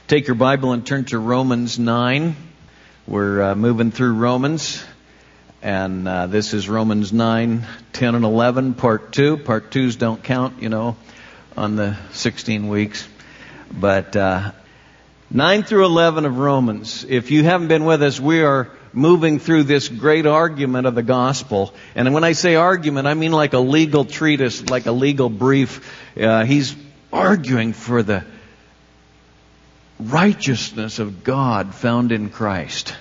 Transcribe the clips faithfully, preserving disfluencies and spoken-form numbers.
Take your Bible and turn to Romans nine. We're uh, moving through Romans, and uh, this is Romans nine, ten, and eleven, part two. Part twos don't count, you know, on the sixteen weeks. But uh, nine through eleven of Romans. If you haven't been with us, we are moving through this great argument of the gospel. And when I say argument, I mean like a legal treatise, like a legal brief. Uh, he's arguing for the righteousness of God found in Christ.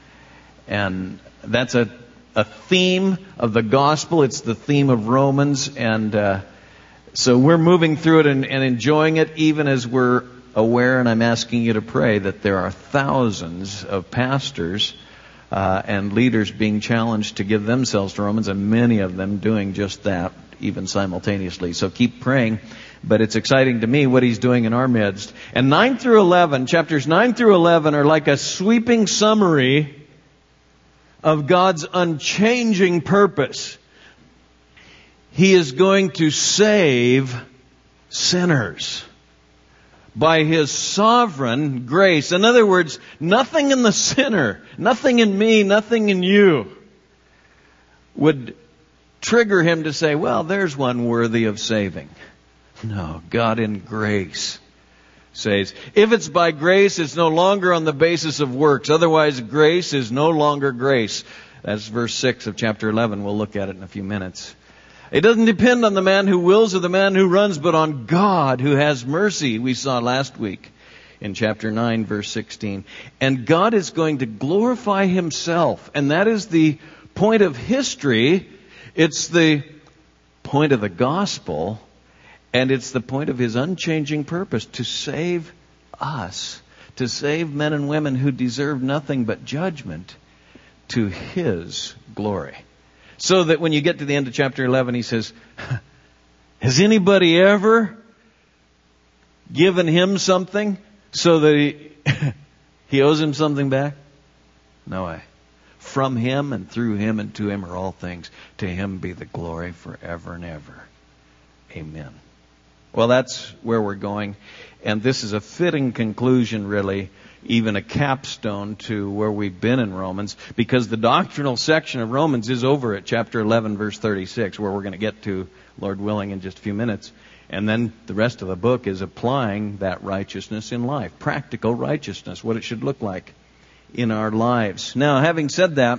And that's a, a theme of the gospel. It's the theme of Romans. And uh, so we're moving through it and, and enjoying it, even as we're aware, and I'm asking you to pray, that there are thousands of pastors uh, and leaders being challenged to give themselves to Romans, and many of them doing just that, even simultaneously. So keep praying. But it's exciting to me what he's doing in our midst. And nine through eleven, chapters nine through eleven are like a sweeping summary of God's unchanging purpose. He is going to save sinners by His sovereign grace. In other words, nothing in the sinner, nothing in me, nothing in you would trigger Him to say, well, there's one worthy of saving. No, God in grace saves. If it's by grace, it's no longer on the basis of works. Otherwise, grace is no longer grace. That's verse six of chapter eleven. We'll look at it in a few minutes. It doesn't depend on the man who wills or the man who runs, but on God who has mercy. We saw last week in chapter nine, verse sixteen. And God is going to glorify Himself. And that is the point of history. It's the point of the gospel. And it's the point of His unchanging purpose, to save us, to save men and women who deserve nothing but judgment, to His glory. So that when you get to the end of chapter eleven, He says, has anybody ever given Him something so that he, he owes Him something back? No way. From Him and through Him and to Him are all things. To Him be the glory forever and ever. Amen. Well, that's where we're going. And this is a fitting conclusion, really, even a capstone to where we've been in Romans, because the doctrinal section of Romans is over at chapter eleven, verse thirty-six, where we're going to get to, Lord willing, in just a few minutes. And then the rest of the book is applying that righteousness in life, practical righteousness, what it should look like in our lives. Now, having said that,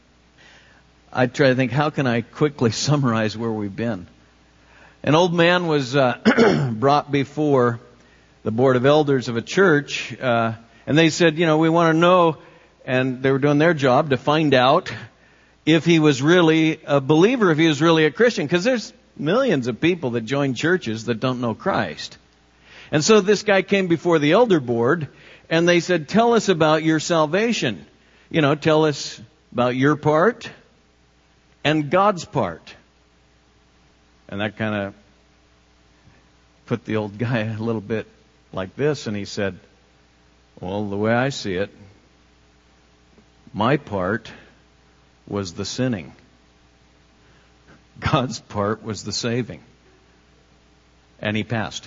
I try to think, how can I quickly summarize where we've been? An old man was uh, brought before the board of elders of a church, uh, and they said, you know, we want to know, and they were doing their job to find out if he was really a believer, if he was really a Christian, because there's millions of people that join churches that don't know Christ. And so this guy came before the elder board, and they said, tell us about your salvation. You know, tell us about your part and God's part. And that kind of put the old guy a little bit like this, and he said, well, the way I see it, my part was the sinning. God's part was the saving. And he passed.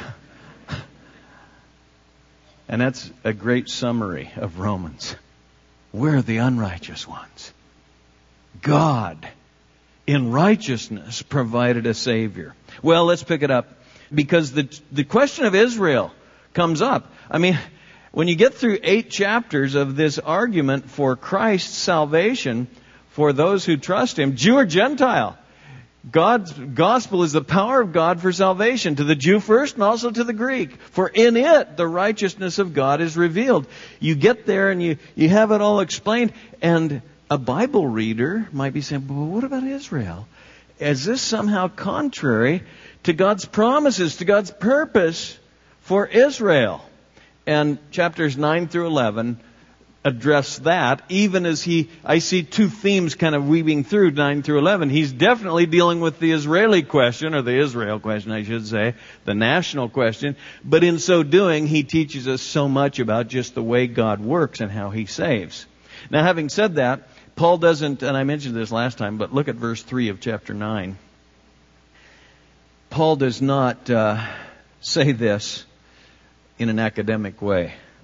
And that's a great summary of Romans. We're the unrighteous ones. God, in righteousness, provided a Savior. Well, let's pick it up. Because the the question of Israel comes up. I mean, when you get through eight chapters of this argument for Christ's salvation, for those who trust Him, Jew or Gentile, God's gospel is the power of God for salvation, to the Jew first and also to the Greek. For in it, the righteousness of God is revealed. You get there and you, you have it all explained, and a Bible reader might be saying, well, what about Israel? Is this somehow contrary to God's promises, to God's purpose for Israel? And chapters nine through eleven address that, even as he, I see two themes kind of weaving through nine through eleven. He's definitely dealing with the Israeli question, or the Israel question, I should say, the national question. But in so doing, he teaches us so much about just the way God works and how He saves. Now, having said that, Paul doesn't, and I mentioned this last time, but look at verse three of chapter nine. Paul does not uh, say this in an academic way.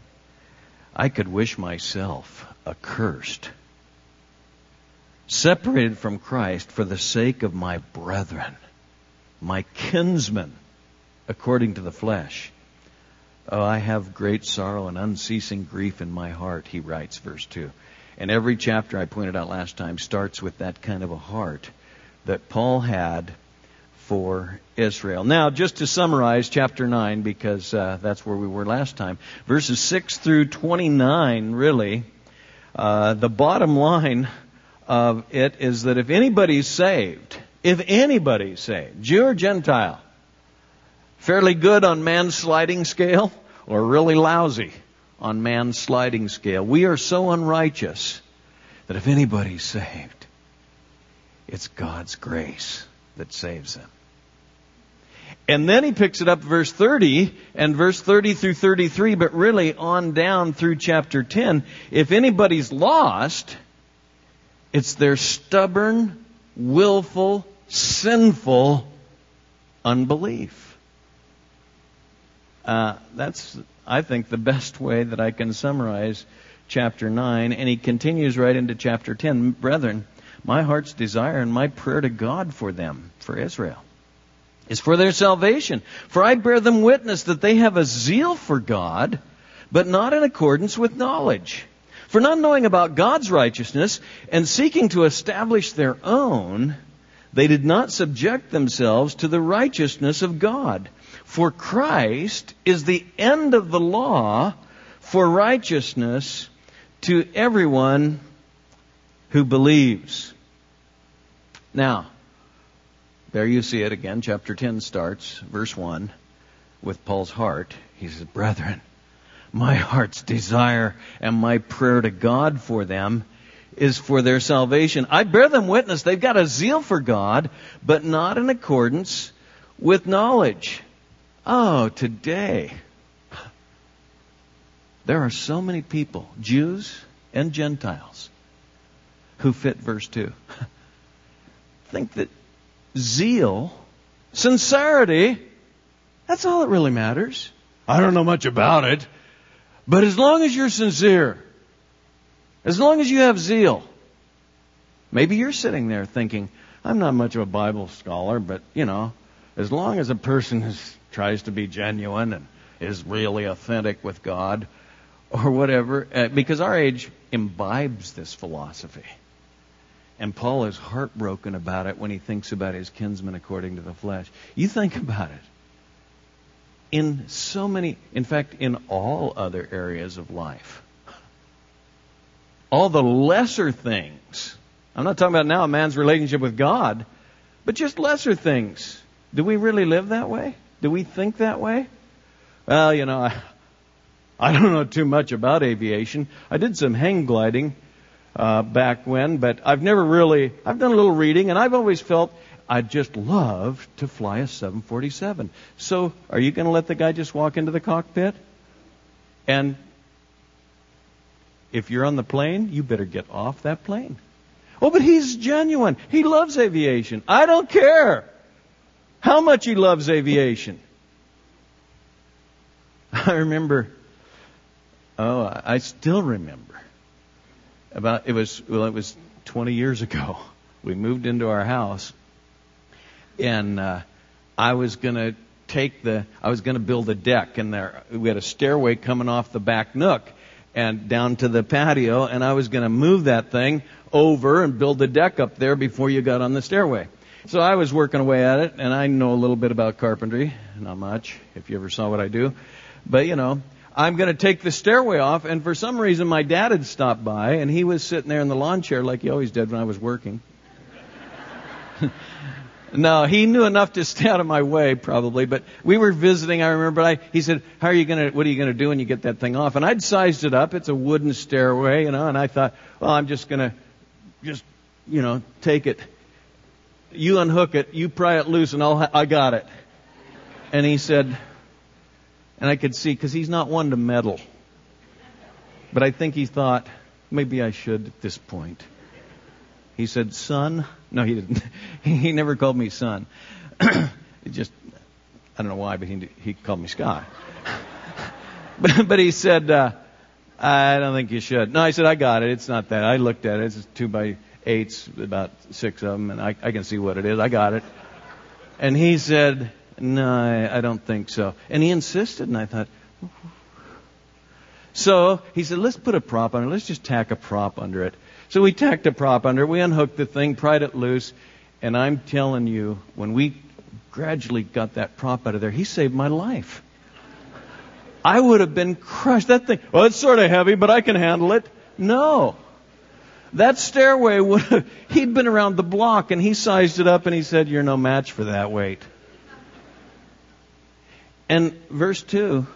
I could wish myself accursed, separated from Christ for the sake of my brethren, my kinsmen, according to the flesh. Oh, I have great sorrow and unceasing grief in my heart, he writes, verse two. And every chapter, I pointed out last time, starts with that kind of a heart that Paul had for Israel. Now, just to summarize chapter nine, because uh, that's where we were last time, verses six through twenty-nine, really, uh, the bottom line of it is that if anybody's saved, if anybody's saved, Jew or Gentile, fairly good on man's sliding scale or really lousy on man's sliding scale, we are so unrighteous that if anybody's saved, it's God's grace that saves them. And then he picks it up verse thirty and verse thirty through thirty-three, but really on down through chapter ten. If anybody's lost, it's their stubborn, willful, sinful unbelief. Uh, that's, I think, the best way that I can summarize chapter nine. And he continues right into chapter ten. Brethren, my heart's desire and my prayer to God for them, for Israel, is for their salvation. For I bear them witness that they have a zeal for God, but not in accordance with knowledge. For not knowing about God's righteousness and seeking to establish their own, they did not subject themselves to the righteousness of God. For Christ is the end of the law for righteousness to everyone who believes. Now, there you see it again. Chapter ten starts, verse one, with Paul's heart. He says, brethren, my heart's desire and my prayer to God for them is for their salvation. I bear them witness. They've got a zeal for God, but not in accordance with knowledge. Oh, today, there are so many people, Jews and Gentiles, who fit verse two. Think that zeal, sincerity, that's all that really matters. I don't know much about it, but as long as you're sincere, as long as you have zeal, maybe you're sitting there thinking, I'm not much of a Bible scholar, but, you know, as long as a person is, tries to be genuine and is really authentic with God or whatever, uh, because our age imbibes this philosophy. And Paul is heartbroken about it when he thinks about his kinsmen according to the flesh. You think about it. In so many, in fact, in all other areas of life, all the lesser things, I'm not talking about now a man's relationship with God, but just lesser things. Do we really live that way? Do we think that way? Well, you know, I, I don't know too much about aviation. I did some hang gliding Uh, back when, but I've never really, I've done a little reading, and I've always felt I'd just love to fly a seven forty-seven. So, are you going to let the guy just walk into the cockpit? And if you're on the plane, you better get off that plane. Oh, but he's genuine. He loves aviation. I don't care how much he loves aviation. I remember, oh, I still remember. About it was well, it was twenty years ago. We moved into our house, and uh, I was going to take the I was going to build a deck, and there we had a stairway coming off the back nook and down to the patio, and I was going to move that thing over and build the deck up there before you got on the stairway. So I was working away at it, and I know a little bit about carpentry, not much. If you ever saw what I do, but you know. I'm going to take the stairway off, and for some reason my dad had stopped by, and he was sitting there in the lawn chair like he always did when I was working. No, he knew enough to stay out of my way, probably, but we were visiting, I remember, I, he said, how are you going to, what are you going to do when you get that thing off? And I'd sized it up, it's a wooden stairway, you know, and I thought, well, I'm just going to, just, you know, take it, you unhook it, you pry it loose, and I'll, I got it. And he said, and I could see, because he's not one to meddle. But I think he thought, maybe I should at this point. He said, son. No, he didn't. He never called me son. It just, I don't know why, but he he called me Scott. but, but he said, uh, I don't think you should. No, I said, I got it. It's not that. I looked at it. It's two by eights, about six of them, and I, I can see what it is. I got it. And he said, no, I, I don't think so. And he insisted, and I thought, so he said, let's put a prop under it. Let's just tack a prop under it. So we tacked a prop under it. We unhooked the thing, pried it loose, and I'm telling you, when we gradually got that prop out of there, he saved my life. I would have been crushed. That thing, well, it's sort of heavy, but I can handle it. No. That stairway would have, he'd been around the block, and he sized it up, and he said, you're no match for that weight. And verse two,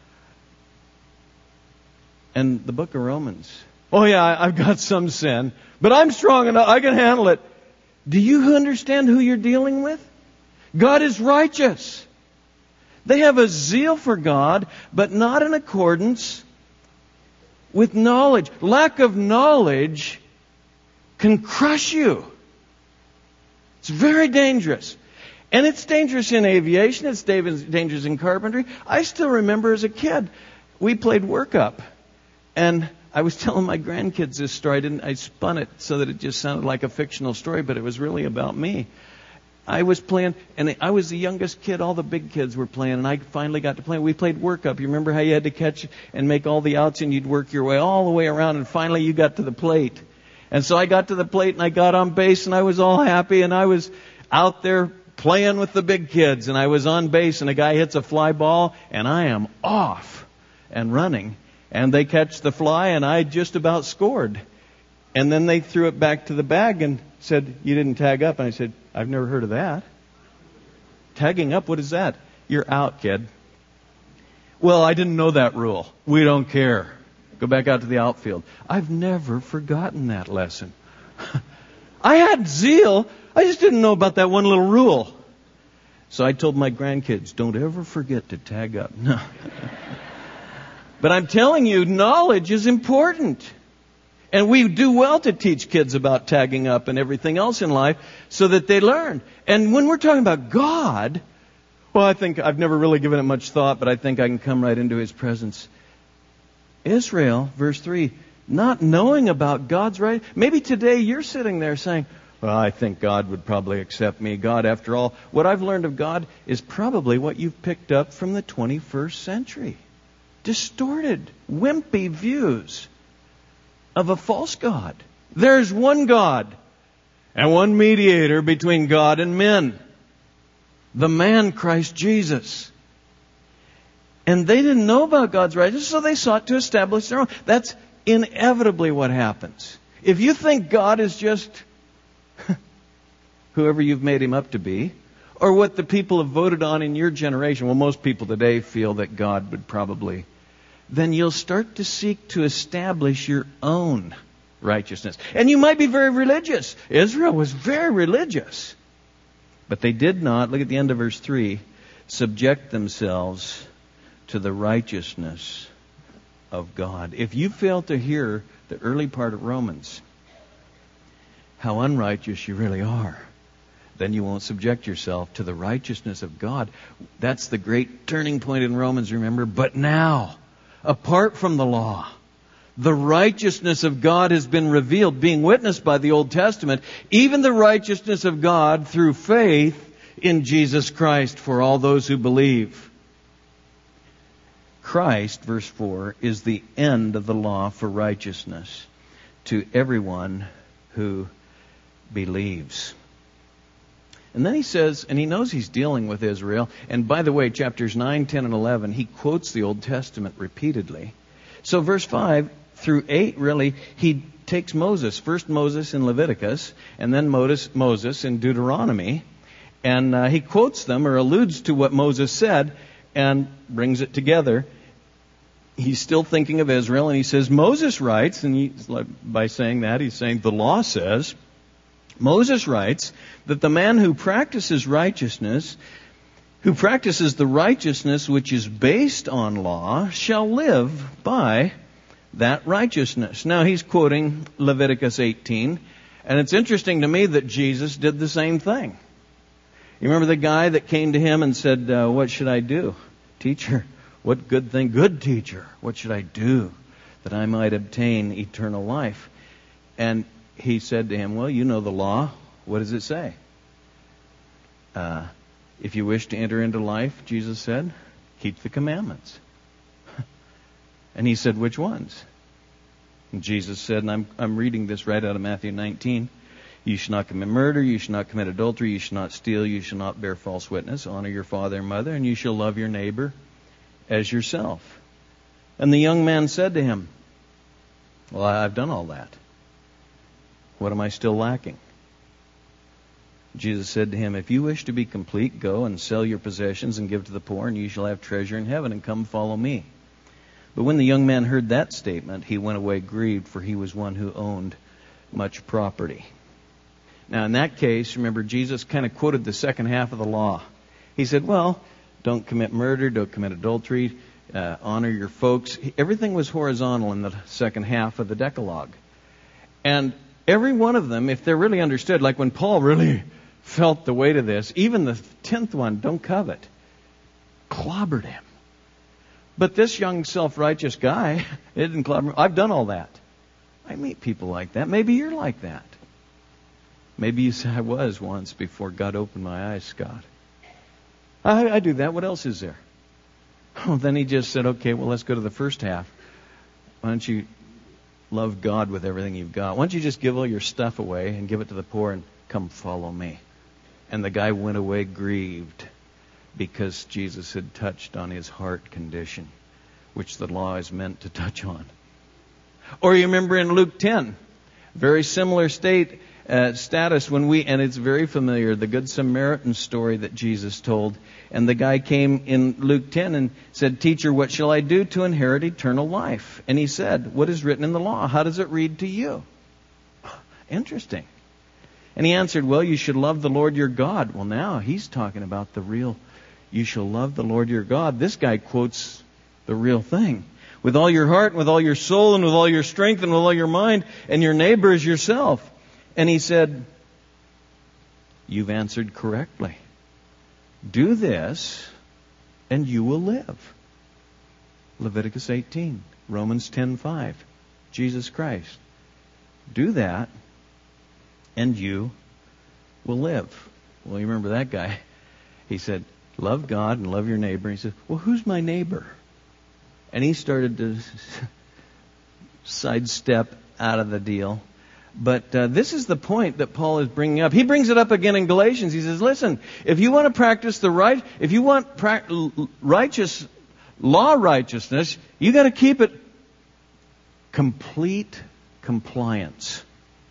and the book of Romans. Oh yeah, I've got some sin, but I'm strong enough, I can handle it. Do you understand who you're dealing with? God is righteous. They have a zeal for God, but not in accordance with knowledge. Lack of knowledge can crush you. It's very dangerous. And it's dangerous in aviation. It's dangerous in carpentry. I still remember as a kid, we played workup. And I was telling my grandkids this story. I didn't, I spun it so that it just sounded like a fictional story, but it was really about me. I was playing, and I was the youngest kid. All the big kids were playing, and I finally got to play. We played workup. You remember how you had to catch and make all the outs, and you'd work your way all the way around, and finally you got to the plate. And so I got to the plate, and I got on base, and I was all happy, and I was out there playing with the big kids, and I was on base, and a guy hits a fly ball, and I am off and running. And they catch the fly, and I just about scored. And then they threw it back to the bag and said, you didn't tag up. And I said, I've never heard of that. Tagging up, what is that? You're out, kid. Well, I didn't know that rule. We don't care. Go back out to the outfield. I've never forgotten that lesson. I had zeal. I just didn't know about that one little rule. So I told my grandkids, don't ever forget to tag up. No. But I'm telling you, knowledge is important. And we do well to teach kids about tagging up and everything else in life so that they learn. And when we're talking about God, well, I think I've never really given it much thought, but I think I can come right into His presence. Israel, verse three, not knowing about God's right. Maybe today you're sitting there saying, well, I think God would probably accept me. God, after all, what I've learned of God is probably what you've picked up from the twenty-first century. Distorted, wimpy views of a false God. There's one God and one mediator between God and men. The man, Christ Jesus. And they didn't know about God's righteousness, so they sought to establish their own. That's inevitably what happens. If you think God is just whoever you've made Him up to be, or what the people have voted on in your generation, well, most people today feel that God would probably, then you'll start to seek to establish your own righteousness. And you might be very religious. Israel was very religious. But they did not, look at the end of verse three, subject themselves to the righteousness of God. If you fail to hear the early part of Romans, how unrighteous you really are, then you won't subject yourself to the righteousness of God. That's the great turning point in Romans, remember? But now, apart from the law, the righteousness of God has been revealed, being witnessed by the Old Testament, even the righteousness of God through faith in Jesus Christ for all those who believe. Christ, verse four, is the end of the law for righteousness to everyone who believes. And then he says, and he knows he's dealing with Israel. And by the way, chapters nine, ten, and eleven, he quotes the Old Testament repeatedly. So verse five through eight, really, he takes Moses. First Moses in Leviticus, and then Moses in Deuteronomy. And uh, he quotes them or alludes to what Moses said and brings it together. He's still thinking of Israel, and he says, Moses writes, and he, by saying that, he's saying the law says, Moses writes that the man who practices righteousness, who practices the righteousness which is based on law, shall live by that righteousness. Now he's quoting Leviticus eighteen, and it's interesting to me that Jesus did the same thing. You remember the guy that came to him and said, uh, what should I do? Teacher, what good thing? Good teacher, what should I do that I might obtain eternal life. And he said to him, well, you know the law. What does it say? Uh, if you wish to enter into life, Jesus said, keep the commandments. And he said, which ones? And Jesus said, and I'm, I'm reading this right out of Matthew nineteen, you shall not commit murder, you shall not commit adultery, you shall not steal, you shall not bear false witness, honor your father and mother, and you shall love your neighbor as yourself. And the young man said to him, well, I've done all that. What am I still lacking? Jesus said to him, if you wish to be complete, go and sell your possessions and give to the poor, and you shall have treasure in heaven, and come follow me. But when the young man heard that statement, he went away grieved, for he was one who owned much property. Now, in that case, remember, Jesus kind of quoted the second half of the law. He said, well, don't commit murder, don't commit adultery, uh, honor your folks. Everything was horizontal in the second half of the Decalogue. And every one of them, if they're really understood, like when Paul really felt the weight of this, even the tenth one, don't covet, clobbered him. But this young self-righteous guy, it didn't clobber him. I've done all that. I meet people like that. Maybe you're like that. Maybe you say, I was once before God opened my eyes, Scott. I, I do that. What else is there? Oh, then he just said, okay, well, let's go to the first half. Why don't you love God with everything you've got? Why don't you just give all your stuff away and give it to the poor and come follow me? And the guy went away grieved because Jesus had touched on his heart condition, which the law is meant to touch on. Or you remember in Luke ten, very similar state uh, status when we, and it's very familiar, the Good Samaritan story that Jesus told. And the guy came in Luke ten and said, Teacher, what shall I do to inherit eternal life? And he said, what is written in the law? How does it read to you? Interesting. And he answered, well, you should love the Lord your God. Well, now he's talking about the real, you shall love the Lord your God. This guy quotes the real thing. With all your heart, and with all your soul, and with all your strength, and with all your mind, and your neighbor as yourself. And he said, you've answered correctly. Do this, and you will live. Leviticus eighteen, Romans ten five, Jesus Christ. Do that, and you will live. Well, you remember that guy. He said, love God and love your neighbor. He said, well, who's my neighbor? And he started to sidestep out of the deal. But uh, this is the point that Paul is bringing up. He brings it up again in Galatians. He says, listen, if you want to practice the right, if you want pra- righteous, law righteousness, you got to keep it complete compliance.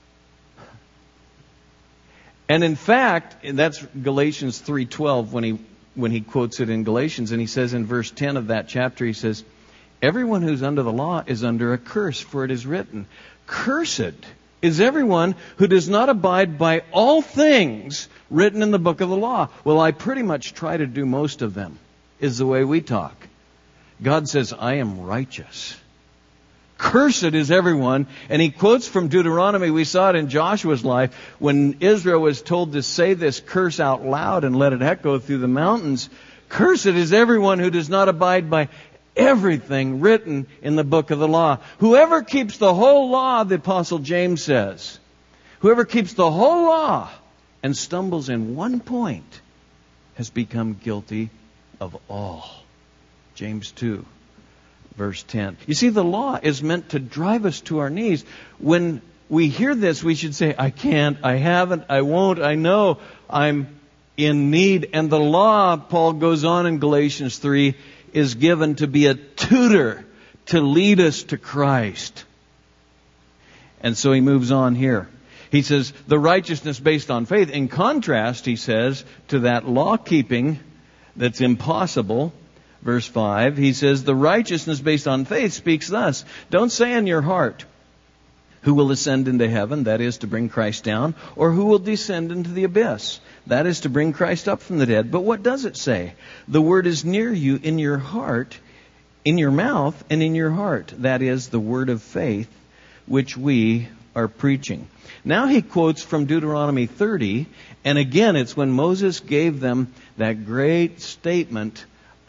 And in fact, that's Galatians three twelve when he when he quotes it in Galatians, and he says in verse ten of that chapter, he says, everyone who's under the law is under a curse, for it is written, cursed is everyone who does not abide by all things written in the book of the law. Well, I pretty much try to do most of them, is the way we talk. God says, I am righteous. Cursed is everyone. And he quotes from Deuteronomy. We saw it in Joshua's life when Israel was told to say this curse out loud and let it echo through the mountains. Cursed is everyone who does not abide by everything written in the book of the law. Whoever keeps the whole law, the Apostle James says, whoever keeps the whole law and stumbles in one point has become guilty of all. James two, verse ten. You see, the law is meant to drive us to our knees. When we hear this, we should say, I can't, I haven't, I won't, I know, I'm in need. And the law, Paul goes on in Galatians three, is given to be a tutor to lead us to Christ. And so he moves on here. He says, the righteousness based on faith. In contrast, he says, to that law keeping that's impossible. Verse five, he says, the righteousness based on faith speaks thus. Don't say in your heart, who will ascend into heaven, that is to bring Christ down, or who will descend into the abyss, that is to bring Christ up from the dead. But what does it say? The word is near you, in your heart, in your mouth, and in your heart. That is the word of faith, which we are preaching. Now he quotes from Deuteronomy thirty, and again it's when Moses gave them that great statement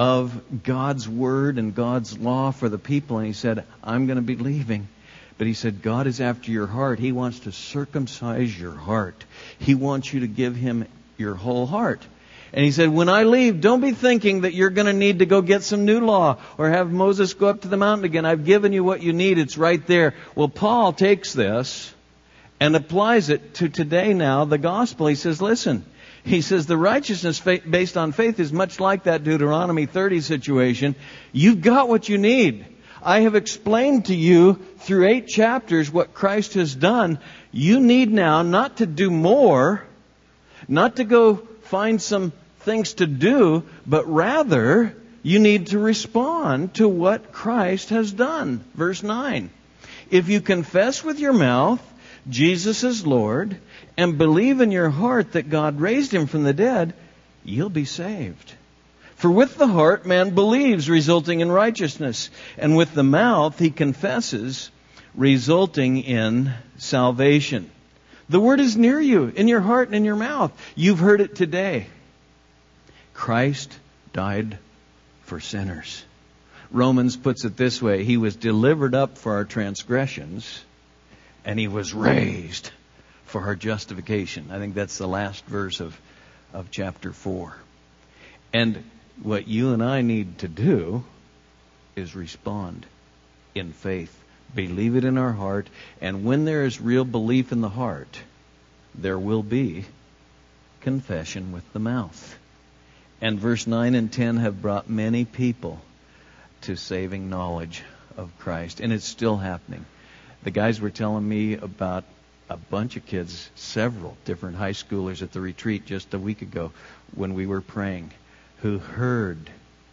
of God's Word and God's law for the people. And he said, I'm going to be leaving. But he said, God is after your heart. He wants to circumcise your heart. He wants you to give Him your whole heart. And he said, when I leave, don't be thinking that you're going to need to go get some new law or have Moses go up to the mountain again. I've given you what you need. It's right there. Well, Paul takes this and applies it to today now, the gospel. He says, listen, he says the righteousness based on faith is much like that Deuteronomy thirty situation. You've got what you need. I have explained to you through eight chapters what Christ has done. You need now not to do more, not to go find some things to do, but rather you need to respond to what Christ has done. Verse nine. If you confess with your mouth Jesus is Lord and believe in your heart that God raised Him from the dead, you'll be saved. For with the heart man believes, resulting in righteousness, and with the mouth he confesses, resulting in salvation. The word is near you, in your heart and in your mouth. You've heard it today. Christ died for sinners. Romans puts it this way: He was delivered up for our transgressions, and He was raised for our justification. I think that's the last verse of, of chapter four. And what you and I need to do is respond in faith. Believe it in our heart. And when there is real belief in the heart, there will be confession with the mouth. And verse nine and ten have brought many people to saving knowledge of Christ. And it's still happening. The guys were telling me about a bunch of kids, several different high schoolers at the retreat just a week ago when we were praying, who heard.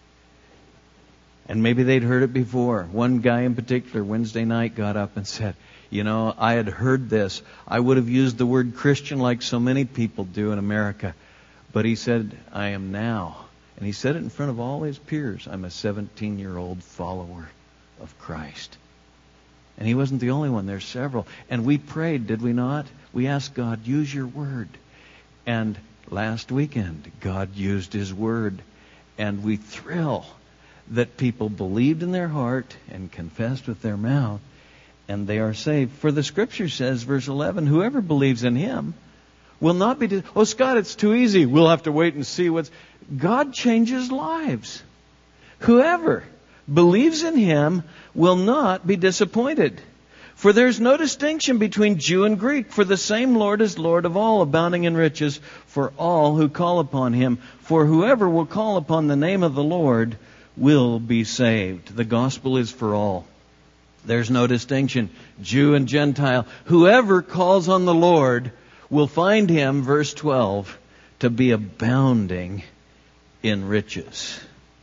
And maybe they'd heard it before. One guy in particular, Wednesday night, got up and said, you know, I had heard this. I would have used the word Christian like so many people do in America. But he said, I am now. And he said it in front of all his peers. I'm a seventeen-year-old follower of Christ. And he wasn't the only one. There's several. And we prayed, did we not? We asked God, use your word. And last weekend, God used His word. And we thrill that people believed in their heart and confessed with their mouth, and they are saved. For the Scripture says, verse eleven, whoever believes in Him will not be... Dis- oh, Scott, it's too easy. We'll have to wait and see what's... God changes lives. Whoever believes in Him will not be disappointed. For there's no distinction between Jew and Greek, for the same Lord is Lord of all, abounding in riches for all who call upon Him. For whoever will call upon the name of the Lord will be saved. The gospel is for all. There's no distinction, Jew and Gentile. Whoever calls on the Lord will find Him, verse twelve, to be abounding in riches.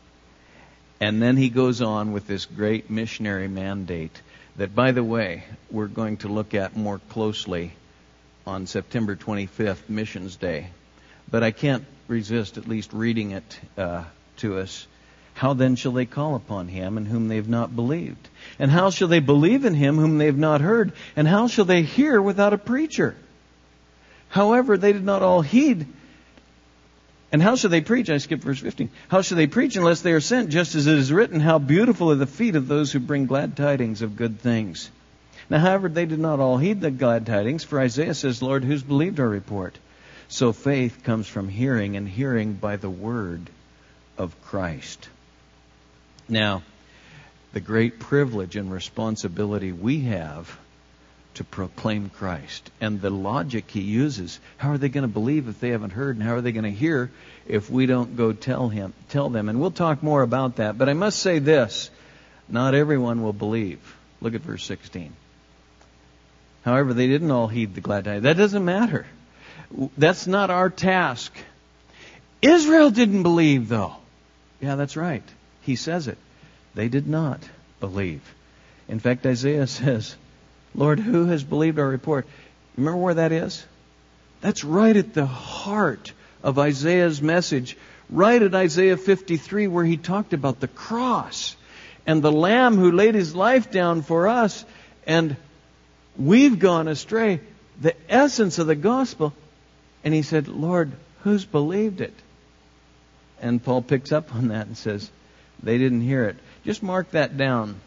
And then he goes on with this great missionary mandate that, by the way, we're going to look at more closely on September twenty-fifth, Missions Day. But I can't resist at least reading it uh, to us. How then shall they call upon Him in whom they have not believed? And how shall they believe in Him whom they have not heard? And how shall they hear without a preacher? However, they did not all heed. And how shall they preach? I skipped verse fifteen. How shall they preach unless they are sent? Just as it is written, how beautiful are the feet of those who bring glad tidings of good things. Now, however, they did not all heed the glad tidings, for Isaiah says, Lord, who's believed our report? So faith comes from hearing, and hearing by the word of Christ. Now, the great privilege and responsibility we have to proclaim Christ, and the logic he uses. How are they going to believe if they haven't heard? And how are they going to hear if we don't go tell him, tell them? And we'll talk more about that. But I must say this, not everyone will believe. Look at verse sixteen. However, they didn't all heed the glad tidings. That doesn't matter. That's not our task. Israel didn't believe, though. Yeah, that's right. He says it. They did not believe. In fact, Isaiah says, Lord, who has believed our report? Remember where that is? That's right at the heart of Isaiah's message. Right at Isaiah fifty-three, where he talked about the cross and the Lamb who laid His life down for us. And we've gone astray. The essence of the gospel. And he said, Lord, who's believed it? And Paul picks up on that and says, they didn't hear it. Just mark that down.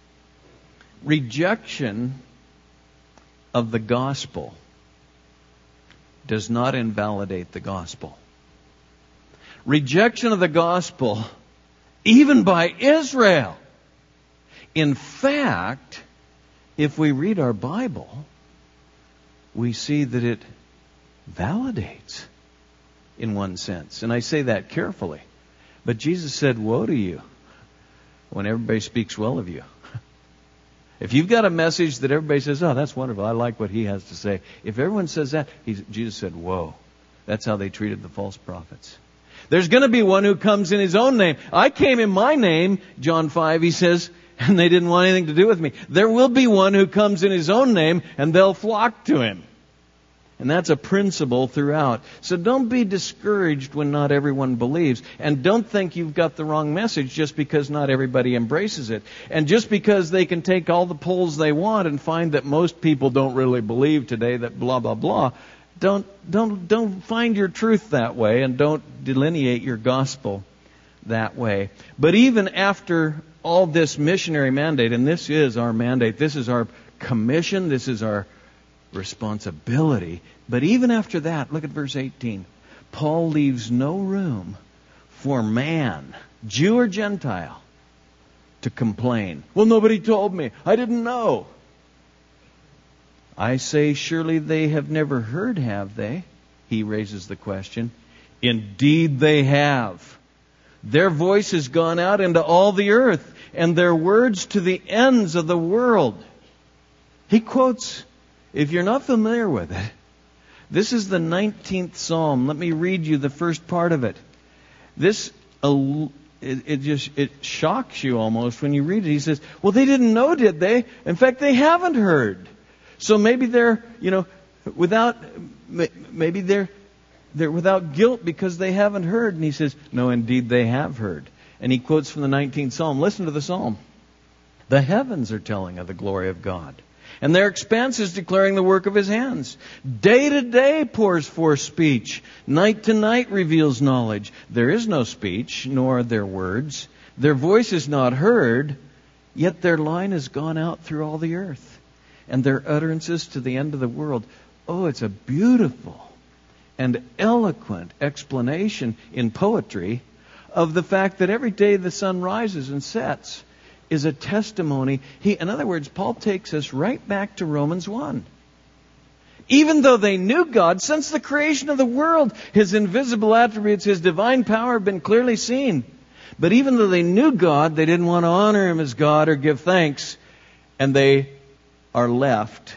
Rejection of the gospel does not invalidate the gospel. Rejection of the gospel, even by Israel. In fact, if we read our Bible, we see that it validates in one sense. And I say that carefully. But Jesus said, woe to you when everybody speaks well of you. If you've got a message that everybody says, oh, that's wonderful, I like what he has to say. If everyone says that, he's, Jesus said, whoa. That's how they treated the false prophets. There's going to be one who comes in his own name. I came in my name, John five, he says, and they didn't want anything to do with me. There will be one who comes in his own name, and they'll flock to him. And that's a principle throughout. So don't be discouraged when not everyone believes. And don't think you've got the wrong message just because not everybody embraces it. And just because they can take all the polls they want and find that most people don't really believe today that blah, blah, blah. Don't, don't, don't find your truth that way, and don't delineate your gospel that way. But even after all this missionary mandate, and this is our mandate, this is our commission, this is our responsibility. But even after that, look at verse eighteen. Paul leaves no room for man, Jew or Gentile, to complain. Well, nobody told me. I didn't know. I say, surely they have never heard, have they? He raises the question. Indeed they have. Their voice has gone out into all the earth, and their words to the ends of the world. He quotes, if you're not familiar with it, this is the nineteenth Psalm. Let me read you the first part of it. This, uh, it, it just, it shocks you almost when you read it. He says, well, they didn't know, did they? In fact, they haven't heard. So maybe they're, you know, without, maybe they're, they're without guilt because they haven't heard. And he says, no, indeed they have heard. And he quotes from the nineteenth Psalm. Listen to the Psalm. The heavens are telling of the glory of God, and their expanse is declaring the work of his hands. Day to day pours forth speech. Night to night reveals knowledge. There is no speech, nor are there words. Their voice is not heard, yet their line has gone out through all the earth, and their utterances to the end of the world. Oh, it's a beautiful and eloquent explanation in poetry of the fact that every day the sun rises and sets is a testimony. He, in other words, Paul takes us right back to Romans one. Even though they knew God, since the creation of the world, His invisible attributes, His divine power have been clearly seen. But even though they knew God, they didn't want to honor Him as God or give thanks. And they are left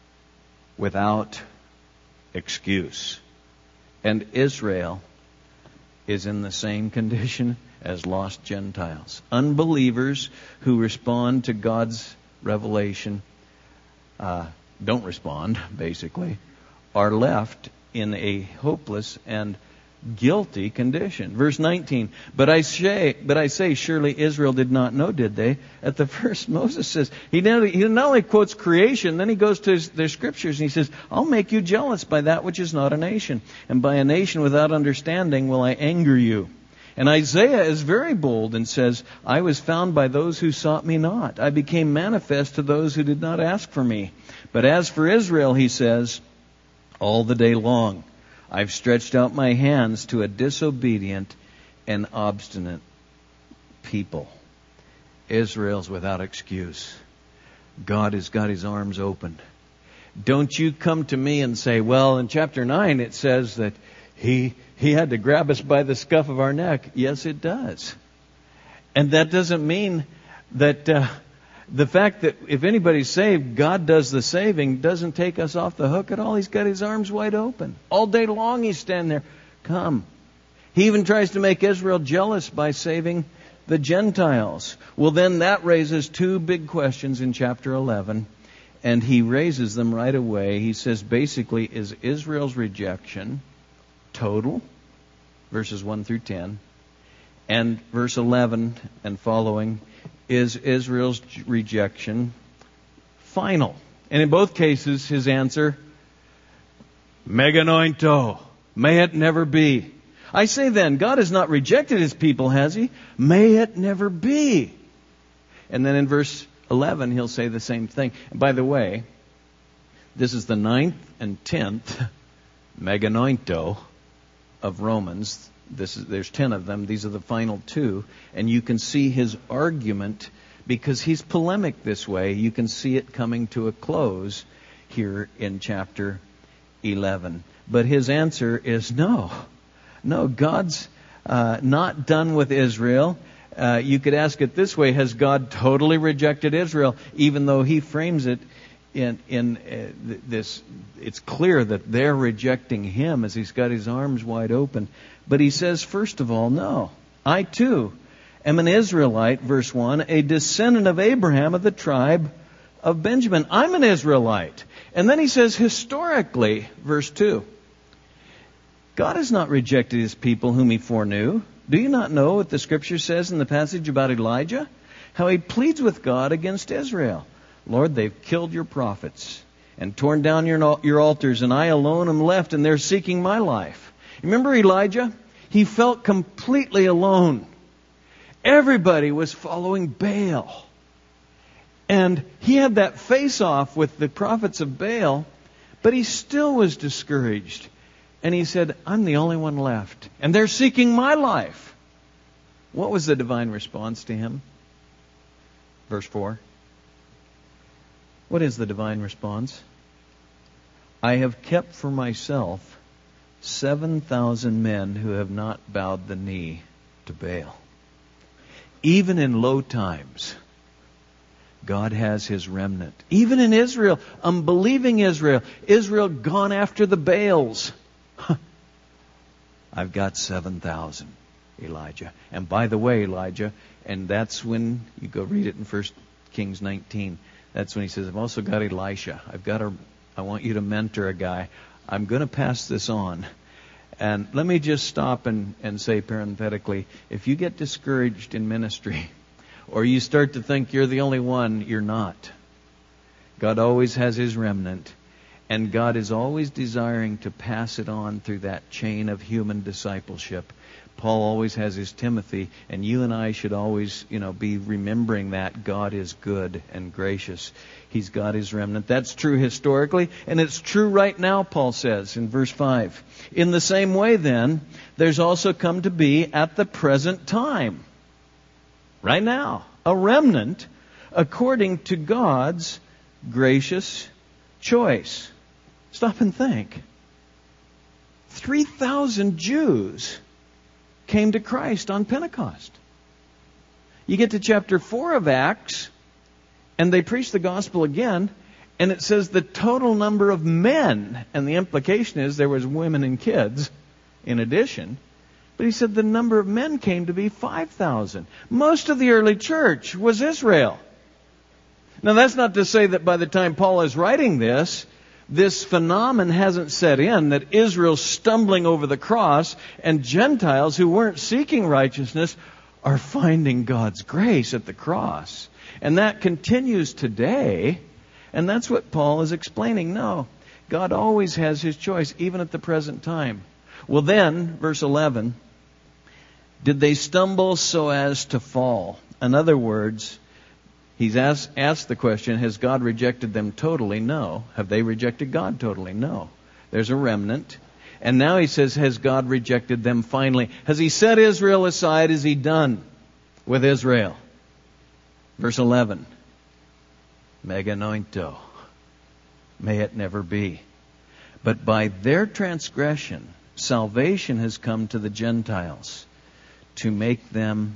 without excuse. And Israel is in the same condition as lost Gentiles. Unbelievers who respond to God's revelation, uh, don't respond, basically, are left in a hopeless and guilty condition. Verse nineteen, but I say, but I say, surely Israel did not know, did they? At the first, Moses says, he not, only, he not only quotes creation, then he goes to his, their scriptures and he says, I'll make you jealous by that which is not a nation, and by a nation without understanding will I anger you. And Isaiah is very bold and says, I was found by those who sought me not. I became manifest to those who did not ask for me. But as for Israel, he says, all the day long I've stretched out my hands to a disobedient and obstinate people. Israel's without excuse. God has got His arms opened. Don't you come to me and say, well, in chapter nine it says that He He had to grab us by the scuff of our neck. Yes, it does. And that doesn't mean that uh, the fact that if anybody's saved, God does the saving, doesn't take us off the hook at all. He's got His arms wide open. All day long He's standing there. Come. He even tries to make Israel jealous by saving the Gentiles. Well, then that raises two big questions in chapter eleven. And he raises them right away. He says, basically, is Israel's rejection total? Verses one through ten. And verse eleven and following, is Israel's rejection final? And in both cases, his answer, meganoito, may it never be. I say then, God has not rejected His people, has He? May it never be. And then in verse eleven, He'll say the same thing. And by the way, this is the ninth and tenth meganoito of Romans. This is, there's ten of them. These are the final two. And you can see his argument, because he's polemic this way. You can see it coming to a close here in chapter eleven. But his answer is no. No, God's uh, not done with Israel. Uh, you could ask it this way: has God totally rejected Israel? Even though he frames it in in uh, this, it's clear that they're rejecting him as he's got his arms wide open. But he says, first of all, no. I too am an Israelite, verse one, a descendant of Abraham of the tribe of Benjamin. I'm an Israelite. And then he says, historically, verse two, God has not rejected His people whom He foreknew. Do you not know what the Scripture says in the passage about Elijah? How he pleads with God against Israel. Lord, they've killed your prophets and torn down your, your altars, and I alone am left, and they're seeking my life. Remember Elijah? He felt completely alone. Everybody was following Baal. And he had that face-off with the prophets of Baal, but he still was discouraged. And he said, I'm the only one left, and they're seeking my life. What was the divine response to him? Verse four. What is the divine response? I have kept for myself seven thousand men who have not bowed the knee to Baal. Even in low times, God has His remnant. Even in Israel, unbelieving Israel, Israel gone after the Baals. I've got seven thousand, Elijah. And by the way, Elijah, and that's when you go read it in First Kings nineteen. That's when he says, I've also got Elisha. I've got a, I want you to mentor a guy. I'm going to pass this on. And let me just stop and, and say parenthetically, if you get discouraged in ministry, or you start to think you're the only one, you're not. God always has His remnant. And God is always desiring to pass it on through that chain of human discipleship. Paul always has his Timothy, and you and I should always, you know, be remembering that God is good and gracious. He's got His remnant. That's true historically, and it's true right now, Paul says in verse five. In the same way, then, there's also come to be at the present time, right now, a remnant according to God's gracious choice. Stop and think. three thousand Jews came to Christ on Pentecost. You get to chapter four of Acts, and they preach the gospel again, and it says the total number of men, and the implication is there was women and kids in addition, but he said the number of men came to be five thousand. Most of the early church was Israel. Now that's not to say that by the time Paul is writing this, this phenomenon hasn't set in, that Israel's stumbling over the cross and Gentiles who weren't seeking righteousness are finding God's grace at the cross. And that continues today. And that's what Paul is explaining. No, God always has His choice, even at the present time. Well then, verse eleven, did they stumble so as to fall? In other words, He's asked, asked the question, has God rejected them totally? No. Have they rejected God totally? No. There's a remnant. And now he says, has God rejected them finally? Has He set Israel aside? Is He done with Israel? Verse eleven. Meganoito. May it never be. But by their transgression, salvation has come to the Gentiles to make them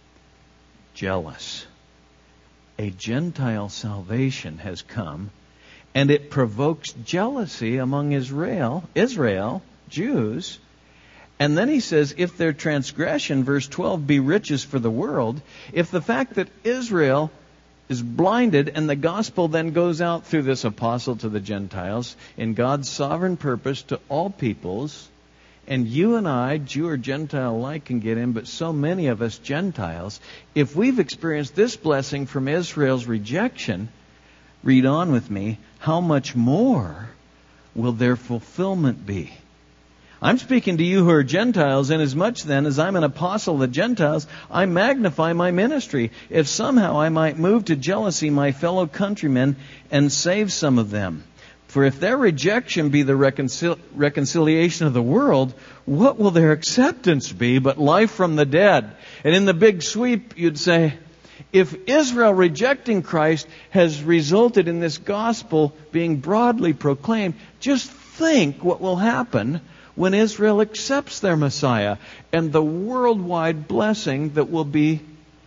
jealous. A Gentile salvation has come, and it provokes jealousy among Israel, Israel, Jews. And then he says, if their transgression, verse twelve, be riches for the world, if the fact that Israel is blinded and the gospel then goes out through this apostle to the Gentiles in God's sovereign purpose to all peoples, and you and I, Jew or Gentile alike, can get in, but so many of us Gentiles, if we've experienced this blessing from Israel's rejection, read on with me, how much more will their fulfillment be? I'm speaking to you who are Gentiles, inasmuch then as I'm an apostle of the Gentiles, I magnify my ministry, if somehow I might move to jealousy my fellow countrymen and save some of them. For if their rejection be the reconcil- reconciliation of the world, what will their acceptance be but life from the dead? And in the big sweep, you'd say, if Israel rejecting Christ has resulted in this gospel being broadly proclaimed, just think what will happen when Israel accepts their Messiah and the worldwide blessing that will be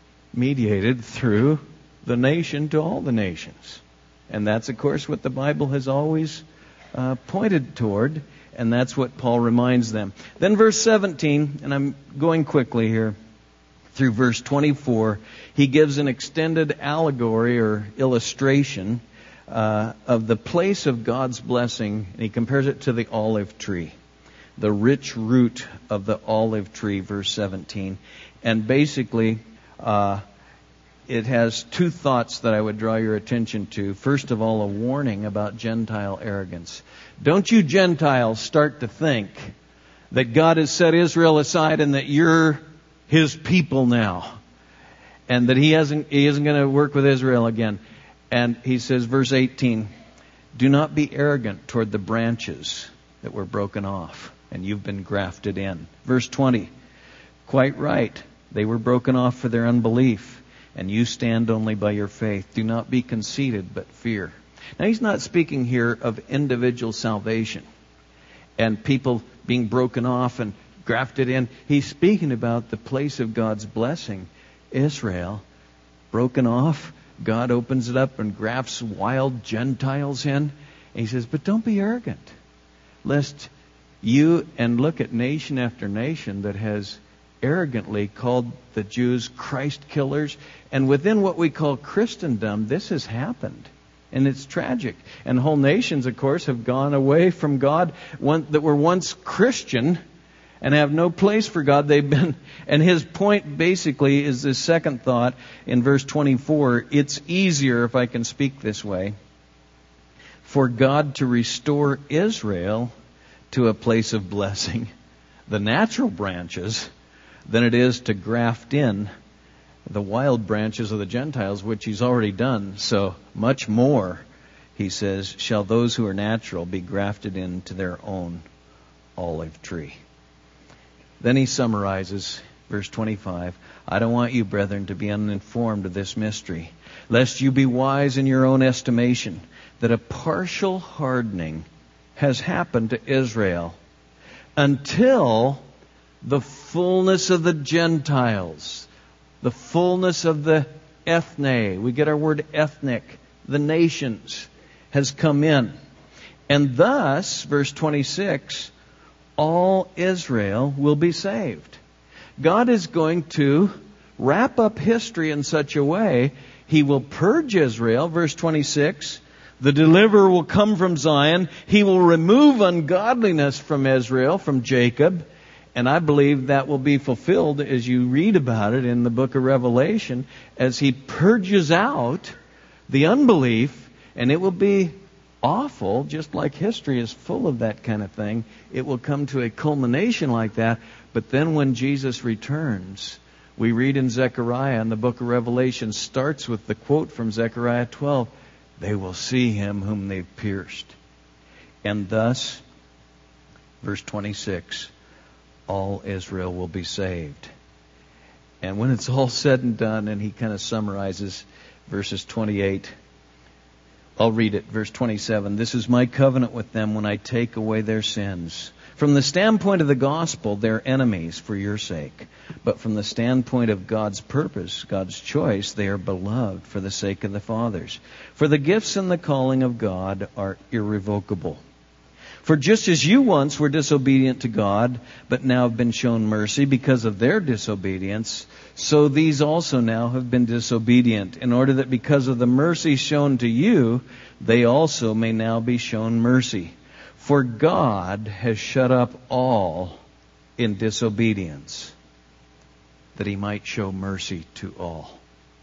mediated through the nation to all the nations. And that's, of course, what the Bible has always uh, pointed toward, and that's what Paul reminds them. Then verse seventeen, and I'm going quickly here, through verse twenty-four, he gives an extended allegory or illustration uh, of the place of God's blessing, and he compares it to the olive tree. The rich root of the olive tree, verse seventeen. And basically, uh, it has two thoughts that I would draw your attention to. First of all, a warning about Gentile arrogance. Don't you Gentiles start to think that God has set Israel aside and that you're His people now, and that He hasn't, He isn't going to work with Israel again. And he says, verse eighteen, do not be arrogant toward the branches that were broken off, and you've been grafted in. Verse twenty, quite right. They were broken off for their unbelief, and you stand only by your faith. Do not be conceited, but fear. Now, he's not speaking here of individual salvation and people being broken off and grafted in. He's speaking about the place of God's blessing. Israel, broken off. God opens it up and grafts wild Gentiles in. And he says, but don't be arrogant, lest you, and look at nation after nation that has arrogantly called the Jews Christ killers. And within what we call Christendom, this has happened. And it's tragic. And whole nations, of course, have gone away from God, one, that were once Christian, and have no place for God. They've been, and his point basically is this second thought in verse twenty-four. It's easier, if I can speak this way, for God to restore Israel to a place of blessing, the natural branches, than it is to graft in the wild branches of the Gentiles, which he's already done. So much more, he says, shall those who are natural be grafted into their own olive tree. Then he summarizes, verse twenty-five, I don't want you, brethren, to be uninformed of this mystery, lest you be wise in your own estimation, that a partial hardening has happened to Israel until the fullness of the Gentiles, the fullness of the ethne, we get our word ethnic, the nations, has come in. And thus, verse twenty-six, all Israel will be saved. God is going to wrap up history in such a way, He will purge Israel, verse twenty-six, the deliverer will come from Zion, He will remove ungodliness from Israel, from Jacob. And I believe that will be fulfilled as you read about it in the book of Revelation, as He purges out the unbelief, and it will be awful, just like history is full of that kind of thing. It will come to a culmination like that. But then when Jesus returns, we read in Zechariah, and the book of Revelation starts with the quote from Zechariah twelve, they will see Him whom they've pierced. And thus, verse twenty-six, all Israel will be saved. And when it's all said and done, and he kind of summarizes verses twenty-eight, I'll read it, verse twenty-seven. This is my covenant with them when I take away their sins. From the standpoint of the gospel, they're enemies for your sake. But from the standpoint of God's purpose, God's choice, they are beloved for the sake of the fathers. For the gifts and the calling of God are irrevocable. For just as you once were disobedient to God, but now have been shown mercy because of their disobedience, so these also now have been disobedient, in order that because of the mercy shown to you, they also may now be shown mercy. For God has shut up all in disobedience, that He might show mercy to all.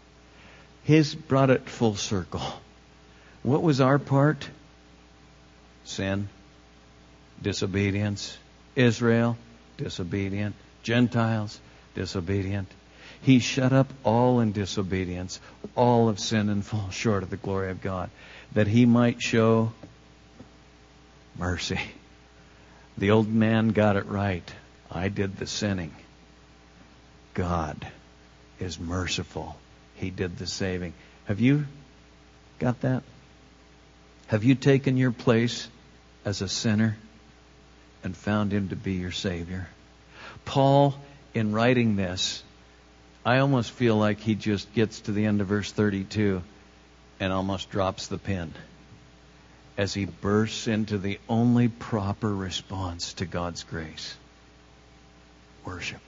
He's brought it full circle. What was our part? Sin. Disobedience, Israel, disobedient. Gentiles, disobedient. He shut up all in disobedience. All have sinned and fall short of the glory of God, that He might show mercy. The old man got it right. I did the sinning. God is merciful. He did the saving. Have you got that? Have you taken your place as a sinner and found Him to be your Savior? Paul, in writing this, I almost feel like he just gets to the end of verse thirty-two and almost drops the pen as he bursts into the only proper response to God's grace. Worship.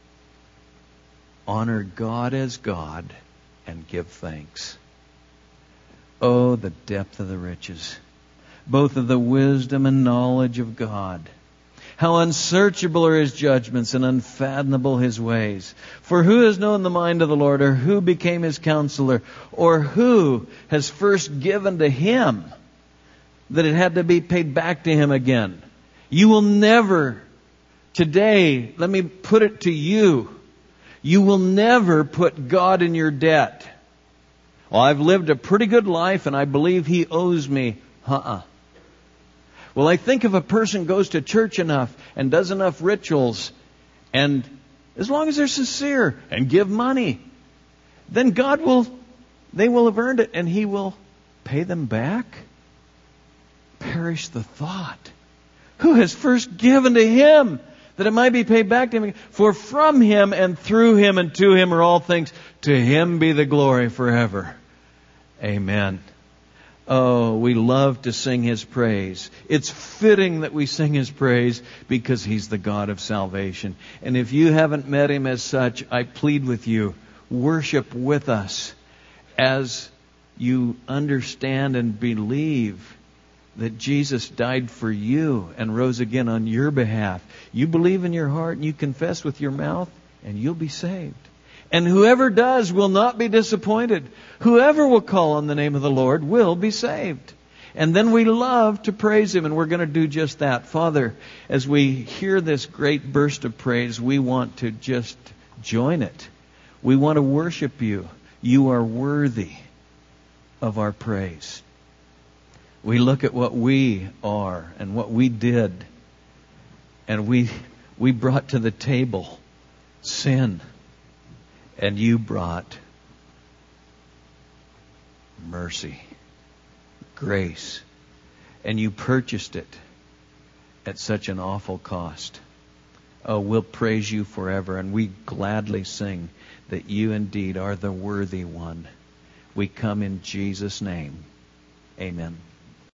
Honor God as God and give thanks. Oh, the depth of the riches, both of the wisdom and knowledge of God. How unsearchable are His judgments and unfathomable His ways. For who has known the mind of the Lord, or who became His counselor, or who has first given to Him that it had to be paid back to Him again? You will never, today, let me put it to you, you will never put God in your debt. Well, I've lived a pretty good life and I believe He owes me. Uh-uh. Well, I think if a person goes to church enough and does enough rituals, and as long as they're sincere and give money, then God will, they will have earned it and He will pay them back. Perish the thought. Who has first given to Him that it might be paid back to Him? For from Him and through Him and to Him are all things. To Him be the glory forever. Amen. Oh, we love to sing His praise. It's fitting that we sing His praise because He's the God of salvation. And if you haven't met Him as such, I plead with you, worship with us as you understand and believe that Jesus died for you and rose again on your behalf. You believe in your heart and you confess with your mouth and you'll be saved. And whoever does will not be disappointed. Whoever will call on the name of the Lord will be saved. And then we love to praise Him, and we're going to do just that. Father, as we hear this great burst of praise, we want to just join it. We want to worship You. You are worthy of our praise. We look at what we are and what we did, and we we brought to the table sin. And You brought mercy, grace, and You purchased it at such an awful cost. Oh, we'll praise You forever, and we gladly sing that You indeed are the worthy one. We come in Jesus' name. Amen.